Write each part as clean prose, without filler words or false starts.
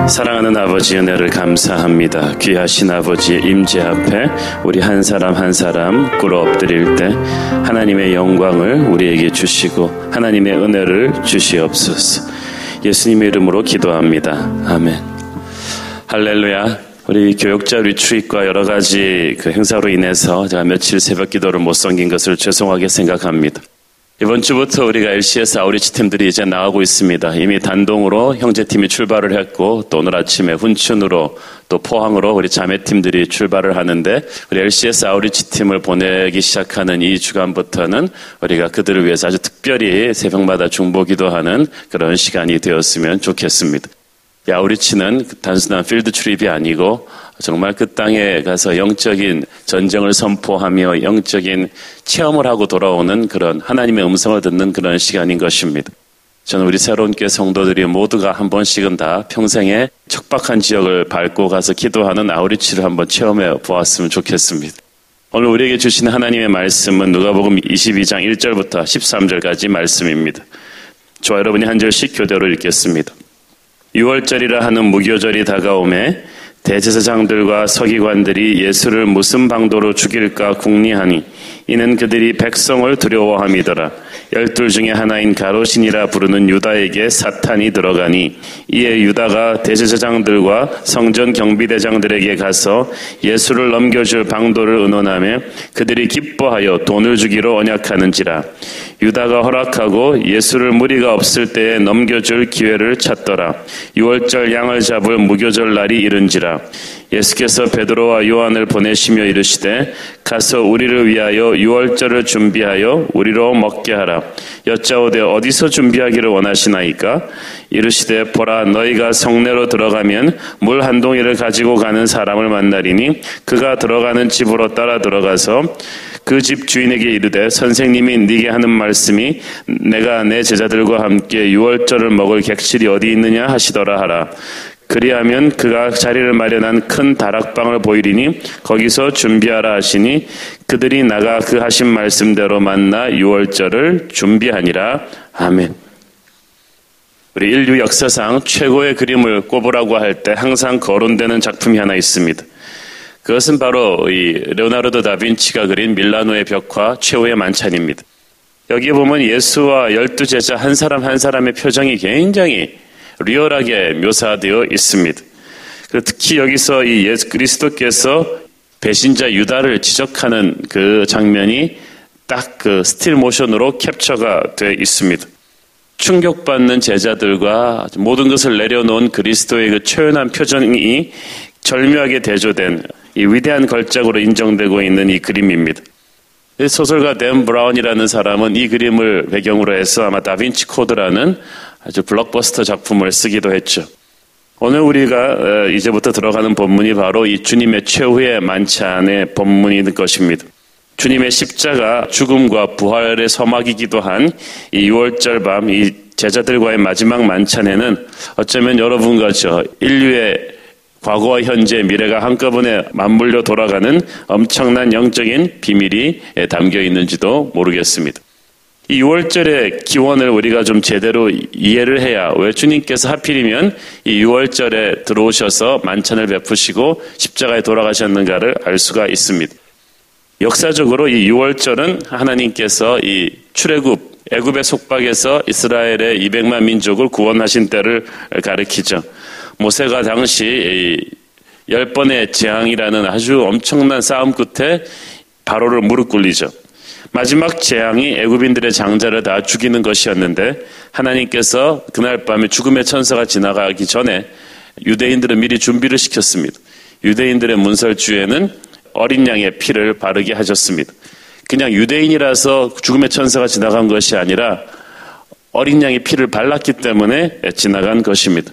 사랑하는 아버지 은혜를 감사합니다. 귀하신 아버지의 임재 앞에 우리 한 사람 한 사람 꿇어 엎드릴 때 하나님의 영광을 우리에게 주시고 하나님의 은혜를 주시옵소서. 예수님의 이름으로 기도합니다. 아멘. 할렐루야. 우리 교역자 리트릿과 여러 가지 그 행사로 인해서 제가 며칠 새벽 기도를 못 섬긴 것을 죄송하게 생각합니다. 이번 주부터 우리가 LCS 아우리치 팀들이 이제 나가고 있습니다. 이미 단동으로 형제팀이 출발을 했고 또 오늘 아침에 훈춘으로 또 포항으로 우리 자매팀들이 출발을 하는데 우리 LCS 아우리치 팀을 보내기 시작하는 이 주간부터는 우리가 그들을 위해서 아주 특별히 새벽마다 중보기도하는 그런 시간이 되었으면 좋겠습니다. 이 아우리치는 단순한 필드 트립이 아니고 정말 그 땅에 가서 영적인 전쟁을 선포하며 영적인 체험을 하고 돌아오는 그런 하나님의 음성을 듣는 그런 시간인 것입니다. 저는 우리 새로운 교회 성도들이 모두가 한 번씩은 다 평생에 척박한 지역을 밟고 가서 기도하는 아우리치를 한번 체험해 보았으면 좋겠습니다. 오늘 우리에게 주신 하나님의 말씀은 누가복음 22장 1절부터 13절까지 말씀입니다. 저와 여러분이 한 절씩 교대로 읽겠습니다. 6월절이라 하는 무교절이 다가오매 대제사장들과 서기관들이 예수를 무슨 방도로 죽일까 궁리하니 이는 그들이 백성을 두려워함이더라. 12 중에 하나인 가롯신이라 부르는 유다에게 사탄이 들어가니 이에 유다가 대제사장들과 성전 경비대장들에게 가서 예수를 넘겨줄 방도를 의논하며 그들이 기뻐하여 돈을 주기로 언약하는지라. 유다가 허락하고 예수를 무리가 없을 때에 넘겨줄 기회를 찾더라. 6월절 양을 잡을 무교절 날이 이른지라. 예수께서 베드로와 요한을 보내시며 이르시되 가서 우리를 위하여 6월절을 준비하여 우리로 먹게 하라. 여짜오되 어디서 준비하기를 원하시나이까? 이르시되 보라 너희가 성내로 들어가면 물 한 동이를 가지고 가는 사람을 만나리니 그가 들어가는 집으로 따라 들어가서 그 집 주인에게 이르되 선생님이 네게 하는 말씀이 내가 내 제자들과 함께 6월절을 먹을 객실이 어디 있느냐 하시더라 하라. 그리하면 그가 자리를 마련한 큰 다락방을 보이리니 거기서 준비하라 하시니 그들이 나가 그 하신 말씀대로 만나 6월절을 준비하니라. 아멘. 우리 인류 역사상 최고의 그림을 꼽으라고 할 때 항상 거론되는 작품이 하나 있습니다. 그것은 바로 이 레오나르도 다빈치가 그린 밀라노의 벽화 최후의 만찬입니다. 여기에 보면 예수와 12제자 한 사람 한 사람의 표정이 굉장히 리얼하게 묘사되어 있습니다. 특히 여기서 이 예수 그리스도께서 배신자 유다를 지적하는 그 장면이 딱 그 스틸 모션으로 캡처가 되어 있습니다. 충격받는 제자들과 모든 것을 내려놓은 그리스도의 그 초연한 표정이 절묘하게 대조된 이 위대한 걸작으로 인정되고 있는 이 그림입니다. 소설가 댄 브라운이라는 사람은 이 그림을 배경으로 해서 아마 다빈치 코드라는 아주 블록버스터 작품을 쓰기도 했죠. 오늘 우리가 이제부터 들어가는 본문이 바로 이 주님의 최후의 만찬의 본문인 것입니다. 주님의 십자가 죽음과 부활의 서막이기도 한 이 6월절 밤 이 제자들과의 마지막 만찬에는 어쩌면 여러분과 저 인류의 과거와 현재, 미래가 한꺼번에 맞물려 돌아가는 엄청난 영적인 비밀이 담겨 있는지도 모르겠습니다. 이 6월절의 기원을 우리가 좀 제대로 이해를 해야 왜 주님께서 하필이면 이 6월절에 들어오셔서 만찬을 베푸시고 십자가에 돌아가셨는가를 알 수가 있습니다. 역사적으로 이 6월절은 하나님께서 이 출애굽, 애굽의 속박에서 이스라엘의 200만 민족을 구원하신 때를 가리키죠. 모세가 당시 10번의 재앙이라는 아주 엄청난 싸움 끝에 바로를 무릎 꿇리죠. 마지막 재앙이 애굽인들의 장자를 다 죽이는 것이었는데 하나님께서 그날 밤에 죽음의 천사가 지나가기 전에 유대인들은 미리 준비를 시켰습니다. 유대인들의 문설주에는 어린 양의 피를 바르게 하셨습니다. 그냥 유대인이라서 죽음의 천사가 지나간 것이 아니라 어린 양의 피를 발랐기 때문에 지나간 것입니다.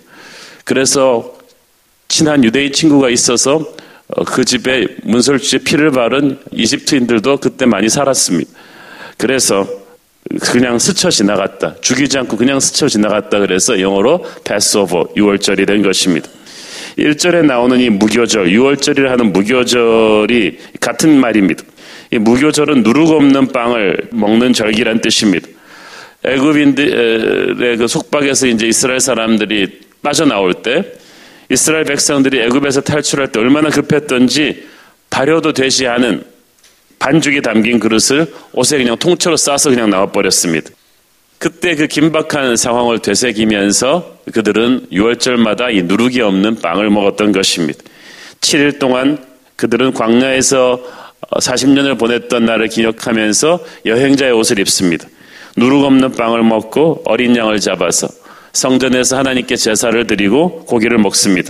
그래서 친한 유대인 친구가 있어서 그 집에 문설주에 피를 바른 이집트인들도 그때 많이 살았습니다. 그래서 그냥 스쳐 지나갔다. 죽이지 않고 그냥 스쳐 지나갔다. 그래서 영어로 패스오버 6월절이 된 것입니다. 1절에 나오는 이 무교절, 6월절이라 하는 무교절이 같은 말입니다. 이 무교절은 누룩 없는 빵을 먹는 절기란 뜻입니다. 애굽인들의 그 속박에서 이제 이스라엘 사람들이 빠져나올 때 이스라엘 백성들이 애굽에서 탈출할 때 얼마나 급했던지 발효도 되지 않은 반죽이 담긴 그릇을 옷에 그냥 통째로 싸서 그냥 나와버렸습니다. 그때 그 긴박한 상황을 되새기면서 그들은 유월절마다 이 누룩이 없는 빵을 먹었던 것입니다. 7일 동안 그들은 광야에서 40년을 보냈던 날을 기억하면서 여행자의 옷을 입습니다. 누룩 없는 빵을 먹고 어린 양을 잡아서 성전에서 하나님께 제사를 드리고 고기를 먹습니다.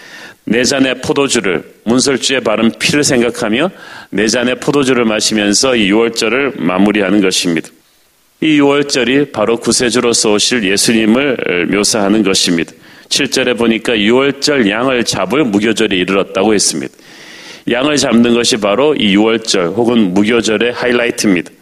네 잔의 포도주를, 문설주에 바른 피를 생각하며 네 잔의 포도주를 마시면서 이 유월절을 마무리하는 것입니다. 이 유월절이 바로 구세주로서 오실 예수님을 묘사하는 것입니다. 7절에 보니까 유월절 양을 잡을 무교절이 이르렀다고 했습니다. 양을 잡는 것이 바로 이 유월절 혹은 무교절의 하이라이트입니다.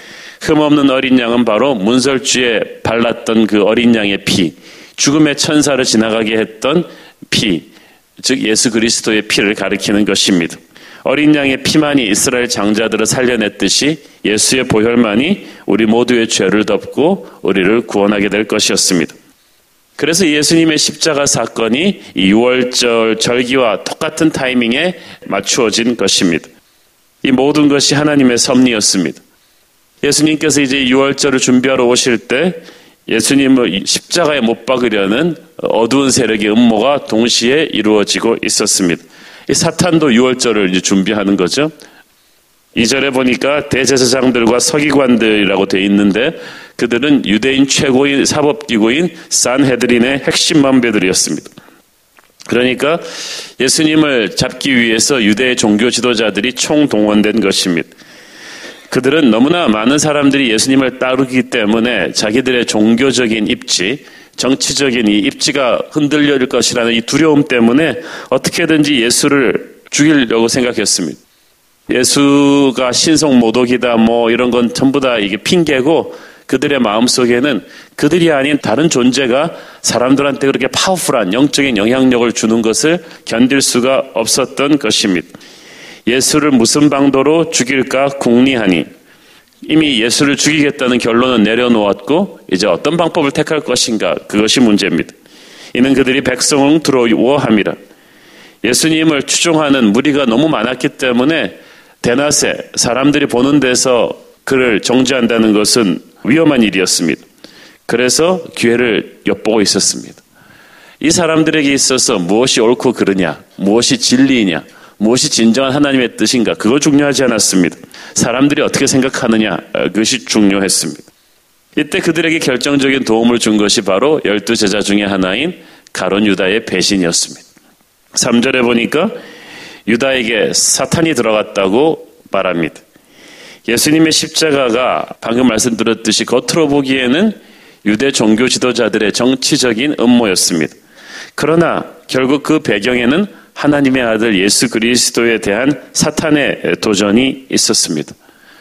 흠없는 어린 양은 바로 문설주에 발랐던 그 어린 양의 피, 죽음의 천사를 지나가게 했던 피, 즉 예수 그리스도의 피를 가리키는 것입니다. 어린 양의 피만이 이스라엘 장자들을 살려냈듯이 예수의 보혈만이 우리 모두의 죄를 덮고 우리를 구원하게 될 것이었습니다. 그래서 예수님의 십자가 사건이 이 유월절 절기와 똑같은 타이밍에 맞추어진 것입니다. 이 모든 것이 하나님의 섭리였습니다. 예수님께서 이제 유월절을 준비하러 오실 때 예수님을 십자가에 못 박으려는 어두운 세력의 음모가 동시에 이루어지고 있었습니다. 이 사탄도 유월절을 이제 준비하는 거죠. 2절에 보니까 대제사장들과 서기관들이라고 되어 있는데 그들은 유대인 최고인 사법기구인 산헤드린의 핵심 만배들이었습니다. 그러니까 예수님을 잡기 위해서 유대의 종교 지도자들이 총동원된 것입니다. 그들은 너무나 많은 사람들이 예수님을 따르기 때문에 자기들의 종교적인 입지, 정치적인 이 입지가 흔들릴 것이라는 이 두려움 때문에 어떻게든지 예수를 죽이려고 생각했습니다. 예수가 신성모독이다 이런 건 전부 다 이게 핑계고 그들의 마음속에는 그들이 아닌 다른 존재가 사람들한테 그렇게 파워풀한 영적인 영향력을 주는 것을 견딜 수가 없었던 것입니다. 예수를 무슨 방도로 죽일까 궁리하니 이미 예수를 죽이겠다는 결론은 내려놓았고 이제 어떤 방법을 택할 것인가 그것이 문제입니다. 이는 그들이 백성을 두려워함이라. 예수님을 추종하는 무리가 너무 많았기 때문에 대낮에 사람들이 보는 데서 그를 정죄한다는 것은 위험한 일이었습니다. 그래서 기회를 엿보고 있었습니다. 이 사람들에게 있어서 무엇이 옳고 그르냐, 무엇이 진리이냐, 무엇이 진정한 하나님의 뜻인가 그거 중요하지 않았습니다. 사람들이 어떻게 생각하느냐 그것이 중요했습니다. 이때 그들에게 결정적인 도움을 준 것이 바로 12제자 중에 하나인 가룟 유다의 배신이었습니다. 3절에 보니까 유다에게 사탄이 들어갔다고 말합니다. 예수님의 십자가가 방금 말씀드렸듯이 겉으로 보기에는 유대 종교 지도자들의 정치적인 음모였습니다. 그러나 결국 그 배경에는 하나님의 아들 예수 그리스도에 대한 사탄의 도전이 있었습니다.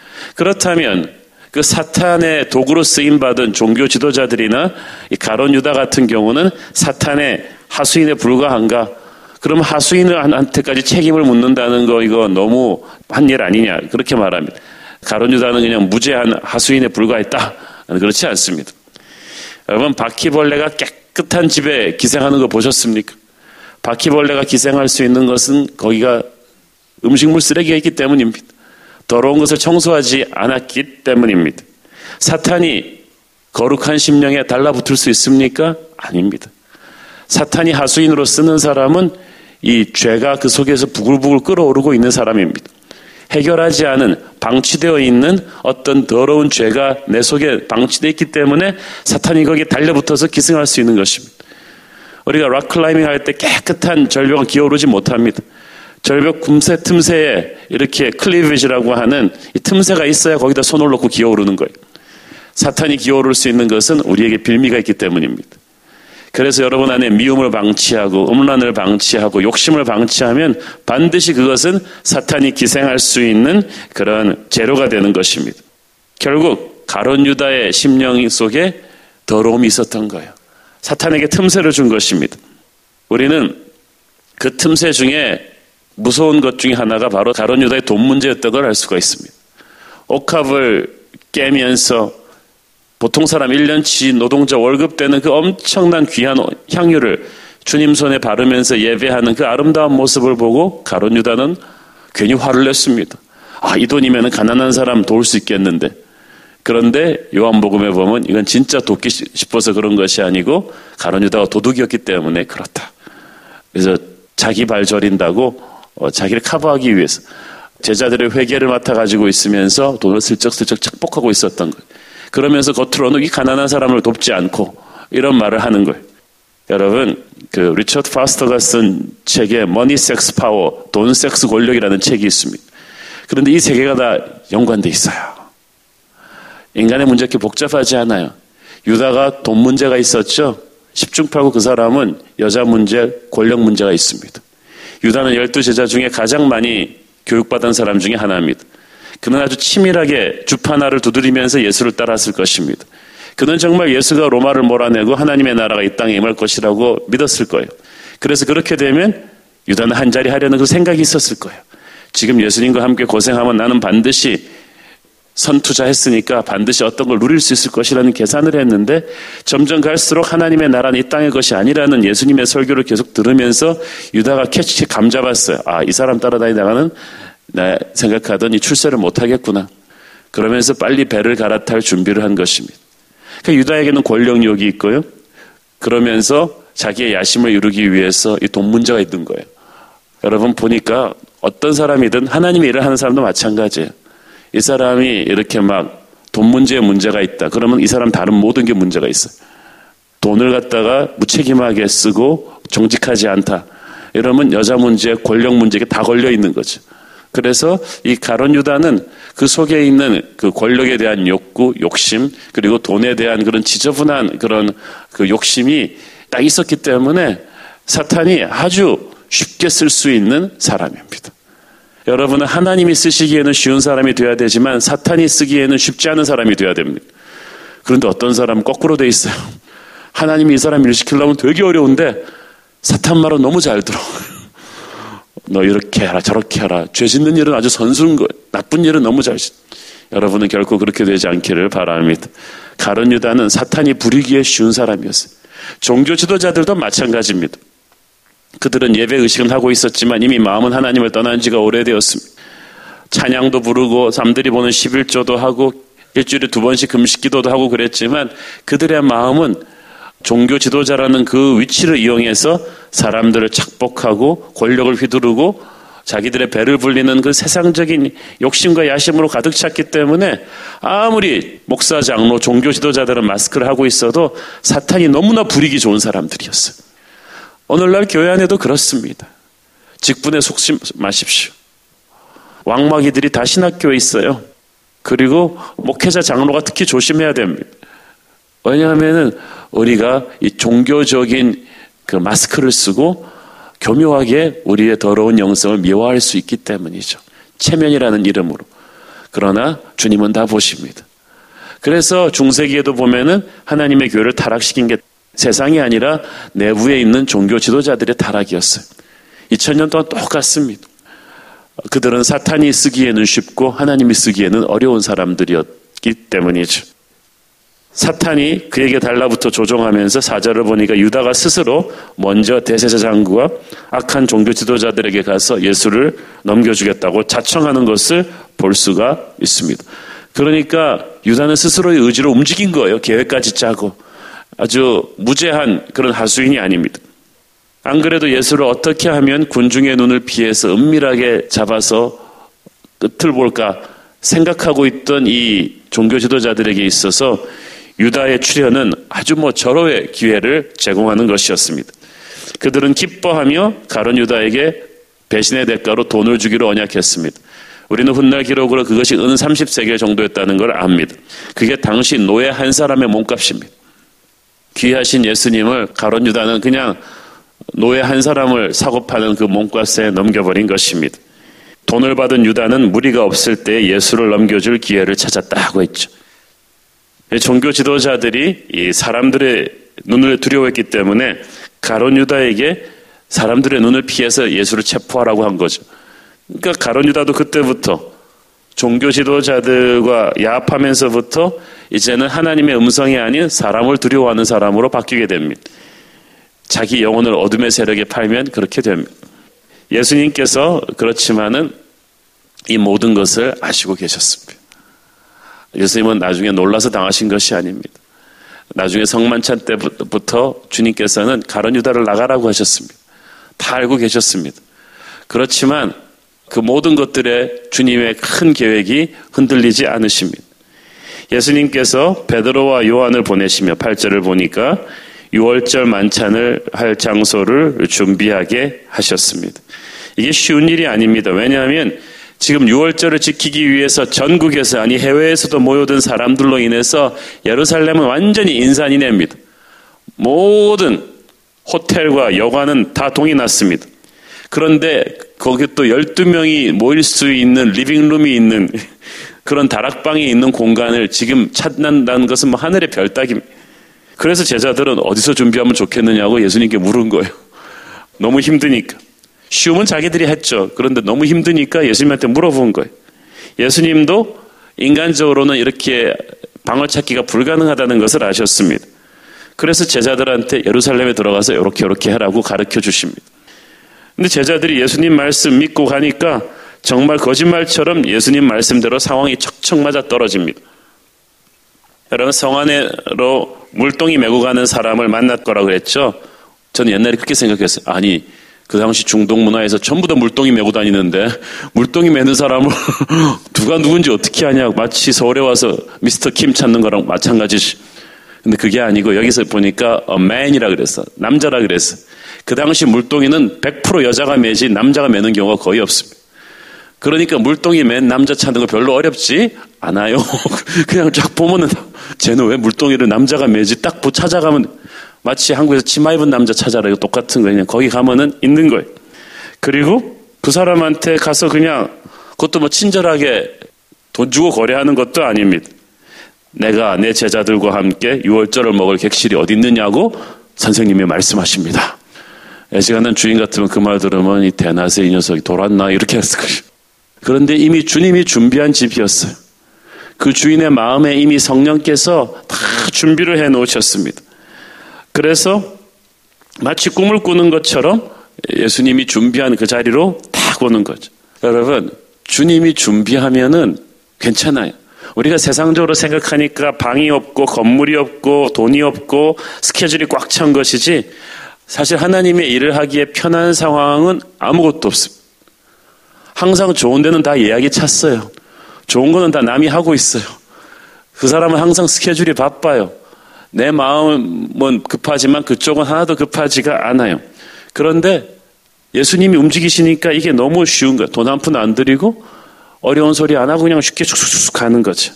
그렇다면 그 사탄의 도구로 쓰임받은 종교 지도자들이나 이 가룟 유다 같은 경우는 사탄의 하수인에 불과한가? 그럼 하수인한테까지 책임을 묻는다는 거 이거 너무 한 일 아니냐 그렇게 말합니다. 가룟 유다는 그냥 무죄한 하수인에 불과했다. 그렇지 않습니다. 여러분 바퀴벌레가 깨끗한 집에 기생하는 거 보셨습니까? 바퀴벌레가 기생할 수 있는 것은 거기가 음식물 쓰레기가 있기 때문입니다. 더러운 것을 청소하지 않았기 때문입니다. 사탄이 거룩한 심령에 달라붙을 수 있습니까? 아닙니다. 사탄이 하수인으로 쓰는 사람은 이 죄가 그 속에서 부글부글 끓어오르고 있는 사람입니다. 해결하지 않은 방치되어 있는 어떤 더러운 죄가 내 속에 방치되어 있기 때문에 사탄이 거기에 달려붙어서 기승할 수 있는 것입니다. 우리가 락클라이밍 할 때 깨끗한 절벽을 기어오르지 못합니다. 절벽 틈새 틈새에 이렇게 클리비지라고 하는 이 틈새가 있어야 거기다 손을 놓고 기어오르는 거예요. 사탄이 기어오를 수 있는 것은 우리에게 빌미가 있기 때문입니다. 그래서 여러분 안에 미움을 방치하고 음란을 방치하고 욕심을 방치하면 반드시 그것은 사탄이 기생할 수 있는 그런 재료가 되는 것입니다. 결국 가룟 유다의 심령 속에 더러움이 있었던 거예요. 사탄에게 틈새를 준 것입니다. 우리는 그 틈새 중에 무서운 것 중에 하나가 바로 가룟 유다의 돈 문제였던 걸 알 수가 있습니다. 옥합을 깨면서 보통 사람 1년치 노동자 월급 되는 그 엄청난 귀한 향유를 주님 손에 바르면서 예배하는 그 아름다운 모습을 보고 가룟 유다는 괜히 화를 냈습니다. 이 돈이면 가난한 사람 도울 수 있겠는데. 그런데 요한복음에 보면 이건 진짜 돕기 싶어서 그런 것이 아니고 가룟 유다가 도둑이었기 때문에 그렇다. 그래서 자기 발 저린다고 자기를 커버하기 위해서 제자들의 회개를 맡아가지고 있으면서 돈을 슬쩍슬쩍 착복하고 있었던 거예요. 그러면서 겉으로는 이 가난한 사람을 돕지 않고 이런 말을 하는 거예요. 여러분, 그 리처드 파스터가 쓴 책에 머니, 섹스, 파워, 돈, 섹스, 권력이라는 책이 있습니다. 그런데 이 세 개가 다 연관돼 있어요. 인간의 문제 이렇게 복잡하지 않아요. 유다가 돈 문제가 있었죠. 십중팔구 그 사람은 여자 문제, 권력 문제가 있습니다. 유다는 12제자 중에 가장 많이 교육받은 사람 중에 하나입니다. 그는 아주 치밀하게 주파나를 두드리면서 예수를 따랐을 것입니다. 그는 정말 예수가 로마를 몰아내고 하나님의 나라가 이 땅에 임할 것이라고 믿었을 거예요. 그래서 그렇게 되면 유다는 한 자리 하려는 그 생각이 있었을 거예요. 지금 예수님과 함께 고생하면 나는 반드시 선투자했으니까 반드시 어떤 걸 누릴 수 있을 것이라는 계산을 했는데 점점 갈수록 하나님의 나라는 이 땅의 것이 아니라는 예수님의 설교를 계속 들으면서 유다가 캐치 감잡았어요. 이 사람 따라다니다가는 나 생각하던 이 출세를 못하겠구나. 그러면서 빨리 배를 갈아탈 준비를 한 것입니다. 그러니까 유다에게는 권력욕이 있고요. 그러면서 자기의 야심을 이루기 위해서 이 돈 문제가 있는 거예요. 여러분 보니까 어떤 사람이든 하나님의 일을 하는 사람도 마찬가지예요. 이 사람이 이렇게 막 돈 문제에 문제가 있다. 그러면 이 사람 다른 모든 게 문제가 있어요. 돈을 갖다가 무책임하게 쓰고 정직하지 않다. 이러면 여자 문제, 권력 문제에 다 걸려 있는 거죠. 그래서 이 가룟 유다는 그 속에 있는 그 권력에 대한 욕구, 욕심, 그리고 돈에 대한 그런 지저분한 그런 그 욕심이 딱 있었기 때문에 사탄이 아주 쉽게 쓸 수 있는 사람입니다. 여러분은 하나님이 쓰시기에는 쉬운 사람이 되어야 되지만 사탄이 쓰기에는 쉽지 않은 사람이 되어야 됩니다. 그런데 어떤 사람은 거꾸로 돼 있어요. 하나님이 이 사람 일 시키려면 되게 어려운데 사탄 말은 너무 잘 들어. 너 이렇게 해라 저렇게 해라. 죄 짓는 일은 아주 선수인 거예요. 나쁜 일은 너무 잘 짓. 여러분은 결코 그렇게 되지 않기를 바랍니다. 가룟 유다는 사탄이 부리기에 쉬운 사람이었어요. 종교 지도자들도 마찬가지입니다. 그들은 예배 의식은 하고 있었지만 이미 마음은 하나님을 떠난 지가 오래되었습니다. 찬양도 부르고 남들이 보는 11조도 하고 일주일에 2번씩 금식기도도 하고 그랬지만 그들의 마음은 종교 지도자라는 그 위치를 이용해서 사람들을 착복하고 권력을 휘두르고 자기들의 배를 불리는 그 세상적인 욕심과 야심으로 가득 찼기 때문에 아무리 목사, 장로, 종교 지도자들은 마스크를 하고 있어도 사탄이 너무나 부리기 좋은 사람들이었어요. 오늘날 교회 안에도 그렇습니다. 직분에 속지 마십시오. 왕마귀들이 다 신학교에 있어요. 그리고 목회자, 장로가 특히 조심해야 됩니다. 왜냐하면 우리가 이 종교적인 그 마스크를 쓰고 교묘하게 우리의 더러운 영성을 미화할 수 있기 때문이죠. 체면이라는 이름으로. 그러나 주님은 다 보십니다. 그래서 중세기에도 보면은 하나님의 교회를 타락시킨 게 세상이 아니라 내부에 있는 종교 지도자들의 타락이었어요. 2000년 동안 똑같습니다. 그들은 사탄이 쓰기에는 쉽고 하나님이 쓰기에는 어려운 사람들이었기 때문이죠. 사탄이 그에게 달라붙어 조종하면서 4절을 보니까 유다가 스스로 먼저 대제사장과 악한 종교 지도자들에게 가서 예수를 넘겨주겠다고 자청하는 것을 볼 수가 있습니다. 그러니까 유다는 스스로의 의지로 움직인 거예요. 계획까지 짜고. 아주 무죄한 그런 하수인이 아닙니다. 안 그래도 예수를 어떻게 하면 군중의 눈을 피해서 은밀하게 잡아서 끝을 볼까 생각하고 있던 이 종교 지도자들에게 있어서 유다의 출현은 아주 절호의 기회를 제공하는 것이었습니다. 그들은 기뻐하며 가룟 유다에게 배신의 대가로 돈을 주기로 언약했습니다. 우리는 훗날 기록으로 그것이 은 30세겔 정도였다는 걸 압니다. 그게 당시 노예 한 사람의 몸값입니다. 귀하신 예수님을 가룟 유다는 그냥 노예 한 사람을 사고 파는 그 몸값에 넘겨버린 것입니다. 돈을 받은 유다는 무리가 없을 때 예수를 넘겨줄 기회를 찾았다고 했죠. 종교 지도자들이 이 사람들의 눈을 두려워했기 때문에 가룟 유다에게 사람들의 눈을 피해서 예수를 체포하라고 한 거죠. 그러니까 가룟 유다도 그때부터 종교 지도자들과 야합하면서부터 이제는 하나님의 음성이 아닌 사람을 두려워하는 사람으로 바뀌게 됩니다. 자기 영혼을 어둠의 세력에 팔면 그렇게 됩니다. 예수님께서 그렇지만은 이 모든 것을 아시고 계셨습니다. 예수님은 나중에 놀라서 당하신 것이 아닙니다. 나중에 성만찬 때부터 주님께서는 가룟 유다를 나가라고 하셨습니다. 다 알고 계셨습니다. 그렇지만 그 모든 것들에 주님의 큰 계획이 흔들리지 않으십니다. 예수님께서 베드로와 요한을 보내시며 8절을 보니까 6월절 만찬을 할 장소를 준비하게 하셨습니다. 이게 쉬운 일이 아닙니다. 왜냐하면 지금 6월절을 지키기 위해서 전국에서 아니 해외에서도 모여든 사람들로 인해서 예루살렘은 완전히 인산인해입니다. 모든 호텔과 여관은 다 동이 났습니다. 그런데 거기 또 12명이 모일 수 있는 리빙룸이 있는 그런 다락방이 있는 공간을 지금 찾는다는 것은 뭐 하늘의 별따기입니다. 그래서 제자들은 어디서 준비하면 좋겠느냐고 예수님께 물은 거예요. 너무 힘드니까. 쉬우면 자기들이 했죠. 그런데 너무 힘드니까 예수님한테 물어본 거예요. 예수님도 인간적으로는 이렇게 방을 찾기가 불가능하다는 것을 아셨습니다. 그래서 제자들한테 예루살렘에 들어가서 이렇게 하라고 가르쳐 주십니다. 근데 제자들이 예수님 말씀 믿고 가니까 정말 거짓말처럼 예수님 말씀대로 상황이 척척 맞아 떨어집니다. 여러분, 성 안으로 물동이 메고 가는 사람을 만날 거라고 그랬죠. 저는 옛날에 그렇게 생각했어요. 아니, 그 당시 중동 문화에서 전부 다 물동이 메고 다니는데 물동이 메는 사람을 누가 누군지 어떻게 하냐고, 마치 서울에 와서 미스터 킴 찾는 거랑 마찬가지지. 근데 그게 아니고 여기서 보니까 man이라 그랬어. 남자라 그랬어. 그 당시 물동이는 100% 여자가 메지 남자가 메는 경우가 거의 없습니다. 그러니까 물동이 맨 남자 찾는 거 별로 어렵지 않아요. 그냥 쫙 보면은 쟤는 왜 물동이를 남자가 메지 딱 찾아가면 마치 한국에서 치마 입은 남자 찾아라 이거 똑같은 거예요. 그냥 거기 가면은 있는 거예요. 그리고 그 사람한테 가서 그냥 그것도 뭐 친절하게 돈 주고 거래하는 것도 아닙니다. 내가 내 제자들과 함께 6월절을 먹을 객실이 어디 있느냐고 선생님이 말씀하십니다. 애시간한 주인 같으면 그 말 들으면 이 대낮에 이 녀석이 돌았나 이렇게 했을 거예요. 그런데 이미 주님이 준비한 집이었어요. 그 주인의 마음에 이미 성령께서 다 준비를 해 놓으셨습니다. 그래서 마치 꿈을 꾸는 것처럼 예수님이 준비한 그 자리로 딱 오는 거죠. 여러분, 주님이 준비하면은 괜찮아요. 우리가 세상적으로 생각하니까 방이 없고 건물이 없고 돈이 없고 스케줄이 꽉 찬 것이지 사실 하나님의 일을 하기에 편한 상황은 아무것도 없습니다. 항상 좋은 데는 다 예약이 찼어요. 좋은 거는 다 남이 하고 있어요. 그 사람은 항상 스케줄이 바빠요. 내 마음은 급하지만 그쪽은 하나도 급하지가 않아요. 그런데 예수님이 움직이시니까 이게 너무 쉬운 거예요. 돈 한 푼 안 들이고 어려운 소리 안 하고 그냥 쉽게 쑥쑥 가는 거죠.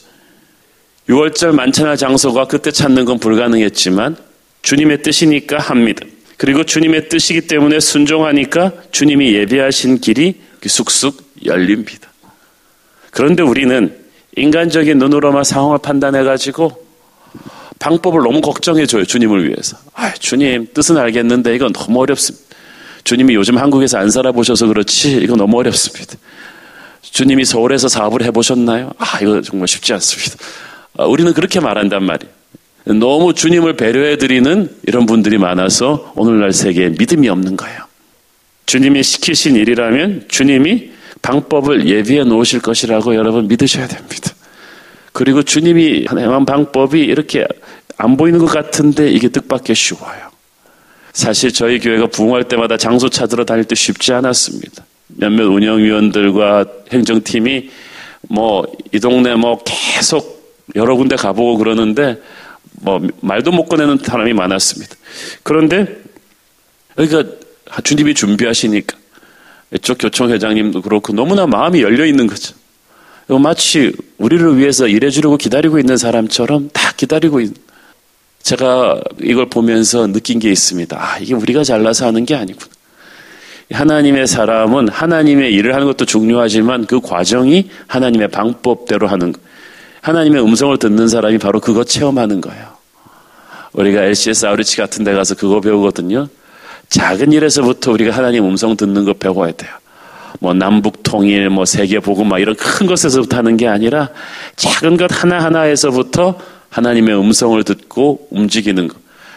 6월절 만찬할 장소가 그때 찾는 건 불가능했지만 주님의 뜻이니까 합니다. 그리고 주님의 뜻이기 때문에 순종하니까 주님이 예비하신 길이 쑥쑥 열립니다. 그런데 우리는 인간적인 눈으로만 상황을 판단해가지고 방법을 너무 걱정해줘요. 주님을 위해서. 주님 뜻은 알겠는데 이건 너무 어렵습니다. 주님이 요즘 한국에서 안 살아보셔서 그렇지 이거 너무 어렵습니다. 주님이 서울에서 사업을 해보셨나요? 이거 정말 쉽지 않습니다. 우리는 그렇게 말한단 말이에요. 너무 주님을 배려해드리는 이런 분들이 많아서 오늘날 세계에 믿음이 없는 거예요. 주님이 시키신 일이라면 주님이 방법을 예비해 놓으실 것이라고 여러분 믿으셔야 됩니다. 그리고 주님이 행한 방법이 이렇게 안 보이는 것 같은데 이게 뜻밖의 쉬워요. 사실 저희 교회가 부흥할 때마다 장소 찾으러 다닐 때 쉽지 않았습니다. 몇몇 운영위원들과 행정팀이 이 동네 계속 여러 군데 가보고 그러는데 말도 못 꺼내는 사람이 많았습니다. 그런데 여기가 주님이 준비하시니까 이쪽 교총회장님도 그렇고 너무나 마음이 열려 있는 거죠. 마치 우리를 위해서 일해주려고 기다리고 있는 사람처럼 다 기다리고 있는. 제가 이걸 보면서 느낀 게 있습니다. 이게 우리가 잘나서 하는 게 아니구나. 하나님의 사람은 하나님의 일을 하는 것도 중요하지만 그 과정이 하나님의 방법대로 하는 거. 하나님의 음성을 듣는 사람이 바로 그거 체험하는 거예요. 우리가 LCS 아우리치 같은 데 가서 그거 배우거든요. 작은 일에서부터 우리가 하나님 음성 듣는 거 배워야 돼요. 남북 통일, 세계 복음화 이런 큰 것에서부터 하는 게 아니라 작은 것 하나하나에서부터 하나님의 음성을 듣고 움직이는 것.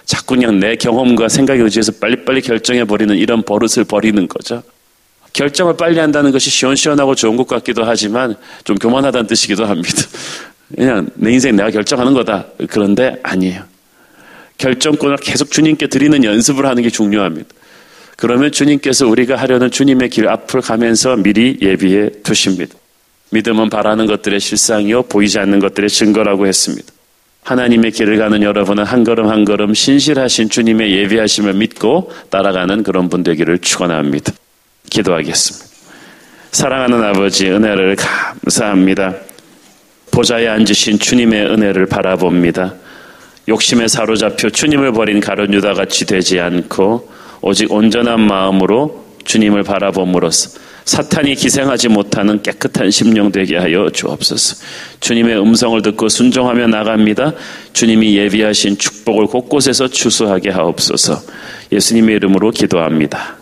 자꾸 그냥 내 경험과 생각에 의지해서 빨리빨리 결정해버리는 이런 버릇을 버리는 거죠. 결정을 빨리 한다는 것이 시원시원하고 좋은 것 같기도 하지만 좀 교만하다는 뜻이기도 합니다. 그냥 내 인생 내가 결정하는 거다. 그런데 아니에요. 결정권을 계속 주님께 드리는 연습을 하는 게 중요합니다. 그러면 주님께서 우리가 하려는 주님의 길 앞을 가면서 미리 예비해 두십니다. 믿음은 바라는 것들의 실상이요 보이지 않는 것들의 증거라고 했습니다. 하나님의 길을 가는 여러분은 한 걸음 한 걸음 신실하신 주님의 예비하심을 믿고 따라가는 그런 분 되기를 축원합니다. 기도하겠습니다. 사랑하는 아버지, 은혜를 감사합니다. 보좌에 앉으신 주님의 은혜를 바라봅니다. 욕심에 사로잡혀 주님을 버린 가룟 유다같이 되지 않고 오직 온전한 마음으로 주님을 바라봄으로써 사탄이 기생하지 못하는 깨끗한 심령 되게 하여 주옵소서. 주님의 음성을 듣고 순종하며 나갑니다. 주님이 예비하신 축복을 곳곳에서 추수하게 하옵소서. 예수님의 이름으로 기도합니다.